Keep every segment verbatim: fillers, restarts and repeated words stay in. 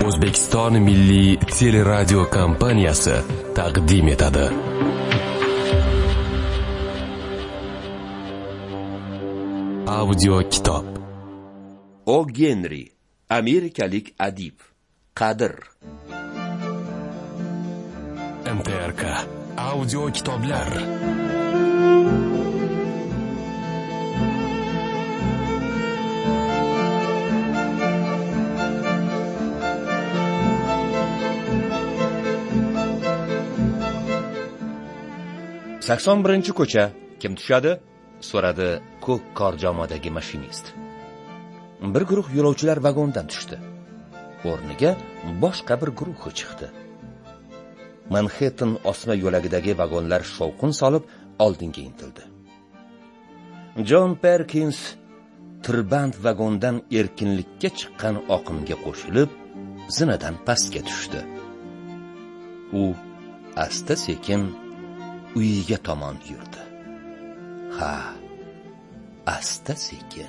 O'zbekiston Milliy teleradio kompaniyasi taqdim etadi. Audio kitob. O. Henry, amerikalik adib. Qadr. M T R K audio kitoblar. sakson birinchi ko'cha. Kim tushadi? So'radi ko'k qor jomodagi mashinist. Bir guruh yo'lovchilar vagondan tushdi. O'rniga boshqa bir guruh chiqdi. Manhattan osma yo'lagidagi vagonlar shovqin solib oldinga intildi. Jon Perkins tirband vagondan erkinlikka chiqqan oqimga qo'shilib, zinadan pastga tushdi. U asta sekin uyiga tomon yurdi. Ha, asta sekin.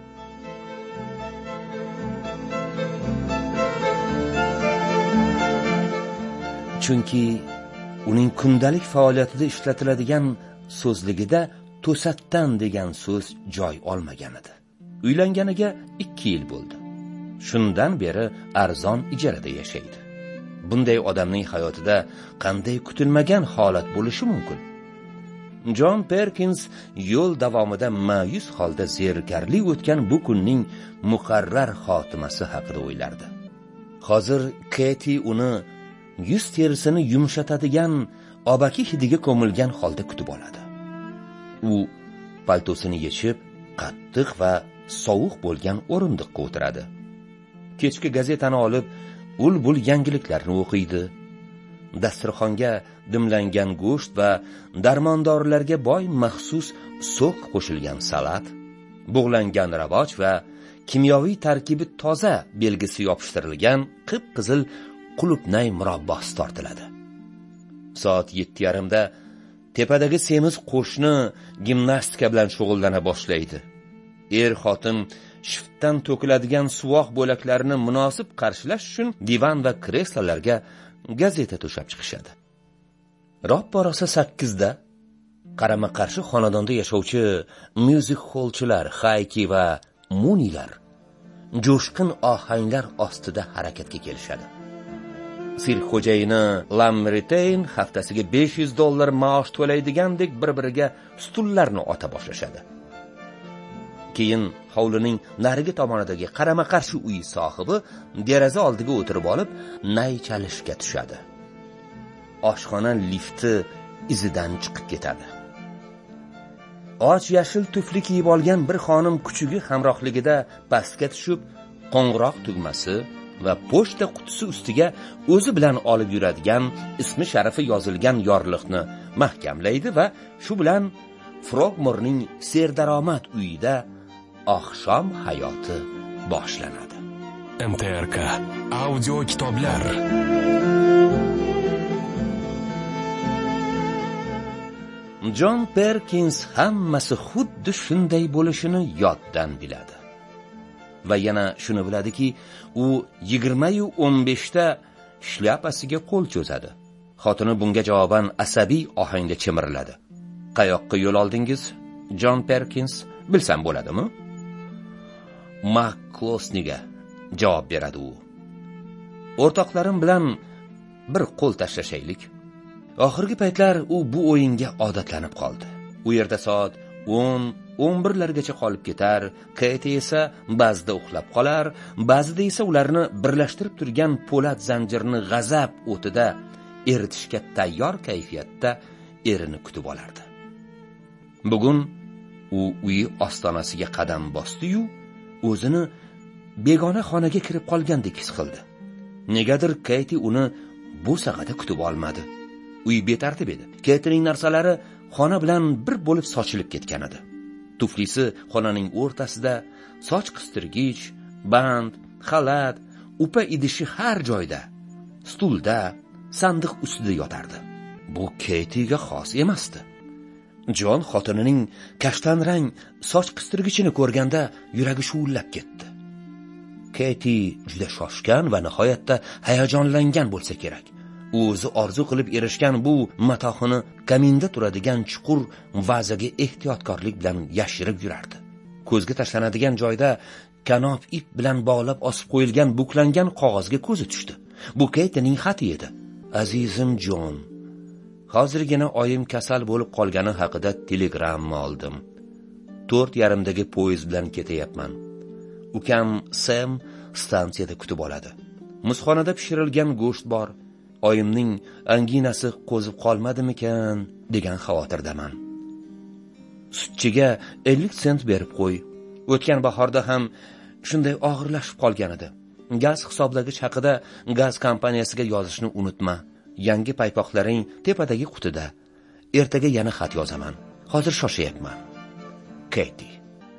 Chunki uning kundalik faoliyatida ishlatiladigan so'zligida to'satdan degan so'z joy olmagan edi. Uylanganiga ikki yil bo'ldi. Shundan beri arzon ijarada yashaydi. Bunday odamning hayotida qanday kutilmagan holat bo'lishi mumkin? Jon Perkins yo'l davomida ma'yus holda zerikarli o'tgan bu kunning muqarrar xotimasi haqida o'ylardi. Hozir Katie uni yuz terisini yumshatadigan obaki hidiga ko'milgan holda kutib oladi. U paltosini yechib, qattiq va sovuq bo'lgan o'rindiqqa o'tiradi. Kechki gazetani olib, ul-bul yangiliklarni o'qiydi. Dasturxonga dimlangan go'sht va darmondorlarga boy maxsus so'q qo'shilgan salat, bug'langan ravoj va kimyoviy tarkibi toza belgisi yopishtirilgan qip-qizil qulupnay murabbosi tortiladi. Soat yetti yarim da tepadagi semiz qo'shni gimnastika bilan shug'ullana boshlaydi. Er-xotin shiftdan to'kiladigan suvoq bo'laklarini munosib qarshilash uchun divan va kreslolarga gazeta to'shab chiqishadi. Roppa rosa sakkizda qarama-qarshi xonadonda yashovchi music hallchilar Hayki va Munilar jo'shqin ohanglar ostida harakatga kelishadi. Sirk xo'jayini Lamritain haftasiga besh yuz dollar maosh to'laydigandek bir-biriga stullarni ota boshlashadi. Keyin hovlining narigi tomonidagi qarama-qarshi uy sohibi deraza oldiga o'tirib olib, nay chalishga tushadi. Oshxona lifti izidan chiqib ketadi. Och yashil tufli kiyib olgan bir xonim kuchugi hamrohligida pastga tushib, qo'ng'iroq tugmasi va pochta qutisi ustiga o'zi bilan olib yuradigan ismi sharifi yozilgan yorliqni mahkamlaydi va shu bilan Frogmorening serdaromad uyida oqshom hayoti boshlanadi. M T R K audio kitoblar. Jon Perkins hammasi xuddi shunday bo'lishini yoddan biladi. Va yana shuni biladiki, u yigirma yu o'n besh ta shlyapasiga qo'l cho'zadi. Xotini bunga javoban asabiy ohangda chimiriladi. Qayoqqa yo'l oldingiz, Jon Perkins? Bilsam bo'ladimi? Maklosniga javob beradi u. O'rtoqlarim bilan bir qo'l tashlashaylik. Oxirgi paytlar u bu o'yinga odatlanib qoldi. U yerda soat o'n o'n bir largacha qolib ketar, Katie esa ba'zida uxlab qolar, ba'zida esa ularni birlashtirib turgan po'lat zanjirni g'azab o'tida eritishga tayyor kayfiyatda erini kutib olardi. Bugun u uyi ostonasiga qadam bosdi-yu, o'zini begona xonaga kirib qolgandek his qildi. Negadir Katie uni bu sag'ada kutib olmadi. Uy betartib edi. Katiening narsalari xona bilan bir bo'lib sochilib ketgan edi. Tuflisi xonaning o'rtasida, soch qistirgich, band, xalat, upa idishi har joyda, stulda, sandiq ustida yotardi. Bu Katie'ga xos emasdi. Jon xotinining kashtan rang soch qistirgichini ko'rganda yuragi shuvullab ketdi. Keti juda shoshgan va nihoyatda hayajonlangan bo'lsa kerak. U o'zi orzu qilib erishgan bu matohini kaminda turadigan chuqur vazaga ehtiyotkorlik bilan yashirib yurardi. Ko'zga tashlanadigan joyda kanob ip bilan bog'lab osib qo'yilgan buklangan qog'ozga ko'zi tushdi. Bu Ketining xati edi. Azizim Jon, hozirgina oyim kasal bo'lib qolgani haqida telegramma oldim. to'rt yarimdagi poyezd bilan ketayapman. Ukam Sam stansiyada kutib oladi. Muzxonada pishirilgan go'sht bor. Oyimning anginasi qo'zib qolmadimikan degan xavotirdaman. Sutchiga ellik sent berib qo'y. O'tgan bahorda ham shunday og'irlashib qolgan edi. Gaz hisoblagich haqida gaz kompaniyasiga yozishni unutma. Yangi paypoqlaring tepadagi qutida. Ertaga yana xat yozaman. Hozir shoshyapman. Keti.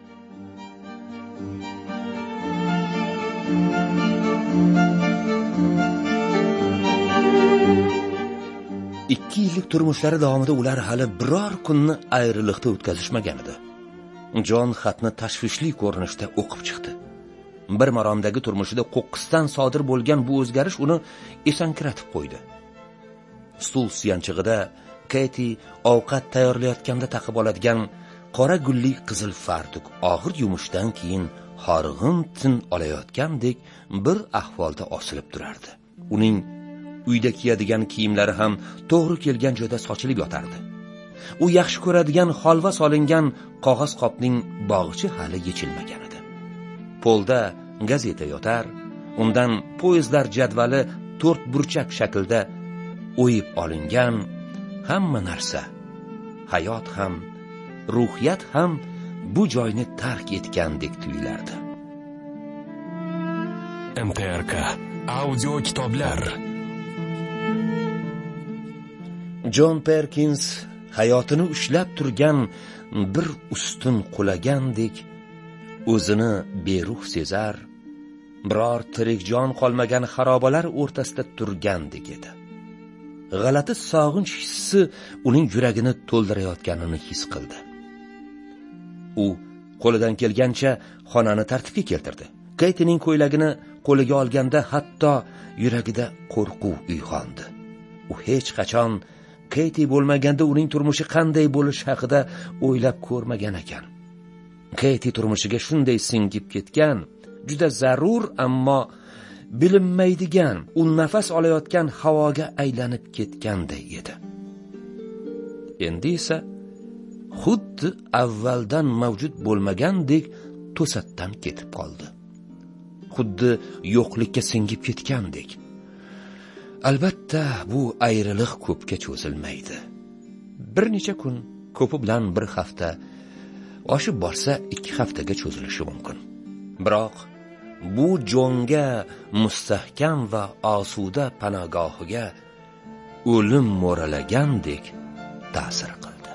ikki yillik turmushlari davomida ular hali biror kunni ayriliqda o'tkazishmagan edi. Jon xatni tashvishli ko'rinishda o'qib chiqdi. Bir maromdagi turmushida qo'qqisdan sodir bo'lgan bu o'zgarish uni esankiratib qo'ydi. Stul suyanchig'ida Keti ovqat tayyorlayotganda taqib oladigan qora gulli qizil fartuk og'ir yumushdan keyin horg'in tin olayotgandek bir ahvolda osilib turardi. Uning uyda kiyadigan kiyimlari ham to'g'ri kelgan joyda sochilib yotardi. U yaxshi ko'radigan holva solingan qog'oz qopning bog'ichi hali yechilmagan edi. Polda gazeta yotar, undan poyezdlar jadvali to'rt burchak shaklda o'yib olingan. Hamma narsa, hayot ham, ruhiyat ham bu joyni tark etgandek tuyulardi. M T R K audio kitoblar. Jon Perkins hayotini ushlab turgan bir ustun qulagandek o'zini beruh sezar, biror tirik jon qolmagan xarobalar o'rtasida turgandek edi. G'alati sog'inch hissi uning yuragini to'ldirayotganini his qildi. U qo'lidan kelgancha xonani tartibga keltirdi. Ketining ko'ylagini qo'liga olganda hatto yuragida qo'rquv uyg'ondi. U hech qachon Keti bo'lmaganda uning turmushi qanday bo'lish haqida o'ylab ko'rmagan ekan. Keti turmushiga shunday singib ketgan, juda zarur ammo bilinmaydigan, u nafas olayotgan havoga aylanib ketganday edi. Endi esa xuddi avvaldan mavjud bo'lmagandek to'satdan ketib qoldi. Xuddi yo'qlikka singib ketgandek. Albatta, bu ayriliq ko'pga cho'zilmaydi. Bir necha kun, ko'pi bilan bir hafta, oshib borsa ikki haftaga cho'zilishi mumkin. Biroq bu Jonga mustahkam va osuda panogohiga o'lim mo'ralagandek ta'sir qildi.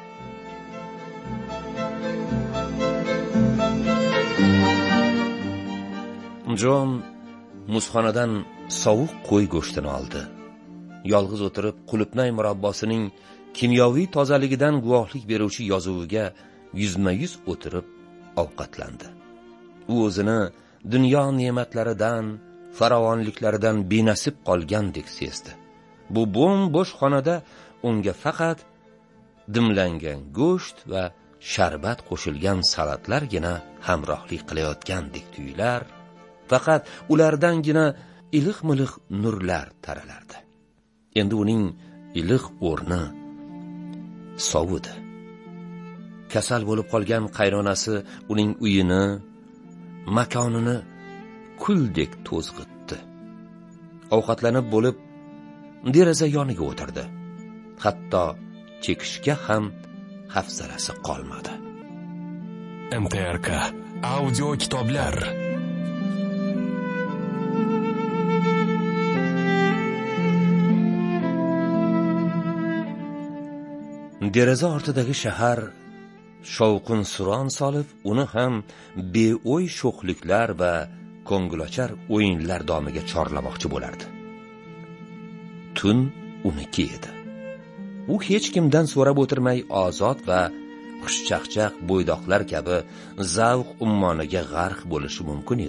Jon muzxonadan sovuq qo'y go'shtini oldi. Yolg'iz o'tirib, qulupnay murabbosining kimyoviy tozaligidan guvohlik beruvchi yozuviga yuzma-yuz o'tirib ovqatlandi. U o'zini dunyo ne'matlaridan, farovonliklaridan benasib qolgandek sezdi. Bu bo'm-bo'sh xonada unga faqat dimlangan go'sht va sharbat qo'shilgan salatlargina hamrohlik qilayotgandek tuyular, faqat ulardangina iliq-miliq nurlar taralardi. Endi uning iliq o'rni sovudi. Kasal bo'lib qolgan qaynonasi uning uyini, makonini kuldek to'zg'itdi. Ovqatlanib bo'lib deraza yoniga o'tirdi. Hatto chekishga ham hafsalasi qolmadi. M T R K audio kitoblar. Deraza ortidagi shahar shovqin suron solib, uni ham beo'y sho'xliklar va ko'ngilochar o'yinlar domiga chorlamoqchi bo'lardi. Tun uniki edi. U hech kimdan so'rab o'tirmay ozod va xushchaqchaq bo'ydoqlar kabi zavq ummoniga g'arq bo'lishi mumkin edi.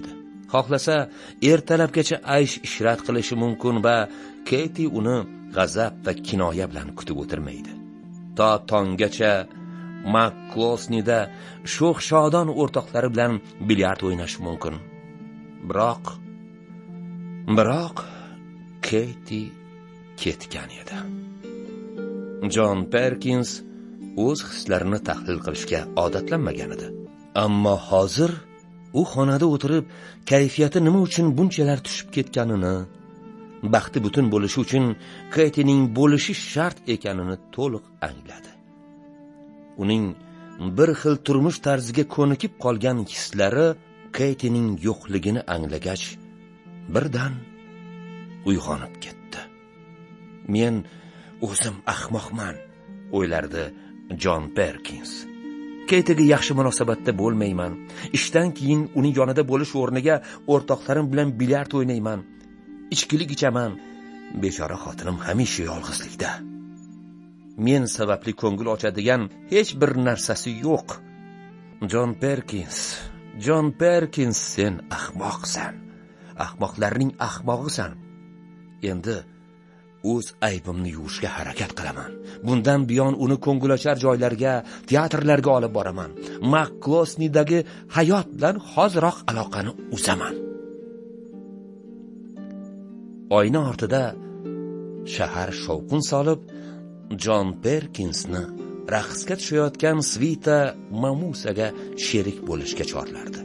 Xohlasa, ertalabgacha aysh ishrat qilishi mumkin va Keti uni g'azab va kinoya bilan kutib o'tirmaydi. To tonggacha McCloskey'da sho'x-shodon o'rtoqlari bilan bilyard o'ynashi mumkin. Biroq biroq Keti ketgan edi. Jon Perkins o'z hislarini tahlil qilishga odatlanmagan edi. Ammo hozir u xonada o'tirib, kayfiyati nima uchun bunchalar tushib ketganini, baxti butun bo'lishi uchun Ketining bo'lishi shart ekanini to'liq angladi. Uning bir xil turmush tarziga ko'nikib qolgan hislari Ketining yo'qligini anglagach, birdan uyg'onib ketdi. Men o'zim ahmoqman, o'ylardi Jon Perkins. Ketiga yaxshi munosabatda bo'lmayman. Ishdan keyin uning yonida bo'lish o'rniga o'rtoqlarim bilan bilyard o'ynayman. Ichkilik ichaman. Bechora xotinim hamisha yolg'izlikda. Men sababli ko'ngil ochadigan hech bir narsasi yo'q. Jon Perkins, Jon Perkins, sen ahmoqsan. Ahmoqlarning ahmog'isan. Endi o'z aybimni yuvishga harakat qilaman. Bundan buyon uni ko'ngilochar joylarga, teatrlarga olib boraman. McCloskey'dagi hayot bilan hoziroq aloqani uzaman. Oyna ortida shahar shovqin solib, Jon Perkinsni raqsga tushayotgan Svita Mamusaga sherik bo'lishga chorlardi.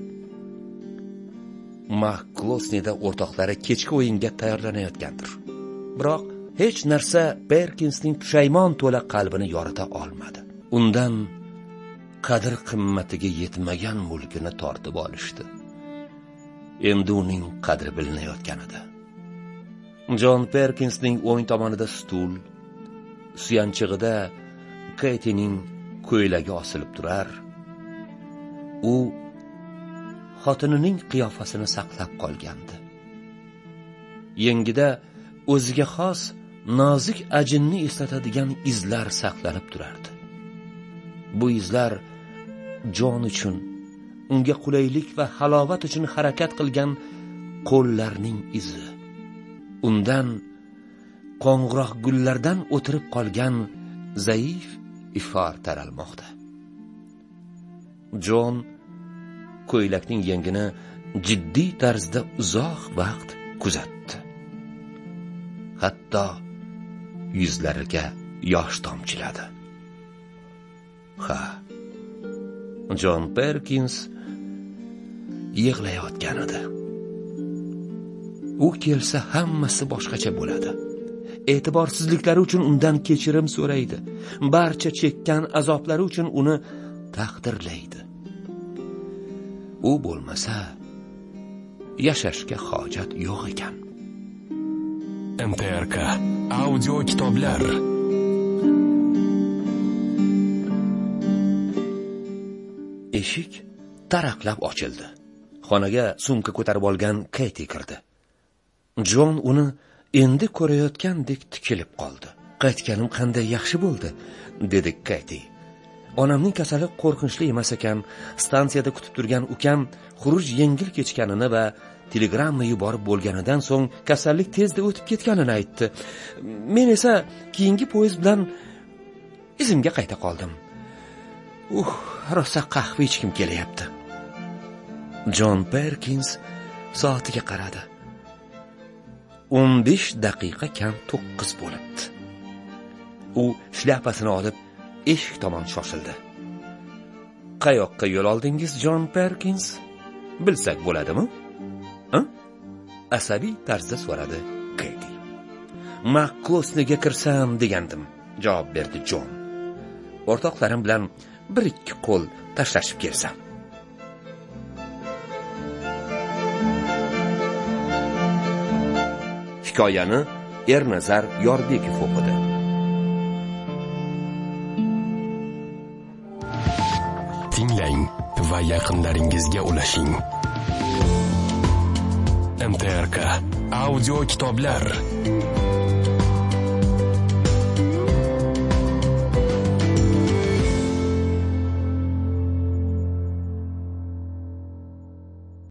McCloskey'da o'rtoqlari kechki o'yinga tayyorlanayotgandir. Biroq hech narsa Perkinsning pushaymon to'la qalbini yorita olmadi. Undan qadr qimmatiga yetmagan mulkini tortib olishdi. Endi uning qadri bilinayotgan edi. Jon Perkinsning o'ng tomonida stul, suyanchig'ida Ketining ko'ylagi osilib turar. U xotinining qiyofasini saqlab qolgandi. Yengida o'ziga xos nozik ajinni eslatadigan izlar saqlanib turardi. Bu izlar Jon uchun, unga qulaylik va halovat uchun harakat qilgan qo'llarning izi. Undan qo'ng'iroq gullardan o'tirib qolgan zaif ifor taralmoqda. Jon ko'ylakning yengini jiddiy tarzda uzoq vaqt kuzatdi. Hatto yuzlariga yosh tomchiladi. Ha, Jon Perkins yig'layotgan edi. U kelsa hammasi boshqacha bo'ladi. E'tiborsizliklari uchun undan kechirim so'raydi. Barcha chekkan azoblari uchun uni taqdirlaydi. U bo'lmasa, yashashga hojat yo'q ekan. M T R K audio kitoblar. Eshik taraqlab ochildi. Xonaga sumka ko'tarib olgan Keti kirdi. Jon uni endi ko'rayotgandek tikilib qoldi. Qaytganim qanday yaxshi bo'ldi, dedi Keti. Onamning kasali qo'rqinchli emas ekan, stansiyada kutib turgan ukam xuruj yengil kechganini va telegramma yuborib bo'lganidan so'ng kasallik tezda o'tib ketganini aytdi. Men esa keyingi poyezd bilan izimga qayta qoldim. Uh, rosa qahva ichkim kelyapti. Jon Perkins soatiga qaradi. o'n besh daqiqa kam to'qqiz bo'libdi. U shlyapasini olib eshik tomon shoshildi. Qayoqqa yo'l oldingiz, Jon Perkins? Bilsak bo'ladimi? Ha? Asabiy tarzda so'radi Keti. McCloskey'ga kirsam degandim, javob berdi Jon. O'rtoqlarim bilan bir ikki qo'l tashlashib kelsam. Hikoyani Ernazar Yorbekov o'qidi. Tinglang va yaqinlaringizga ulashing. M T R K audio kitoblar.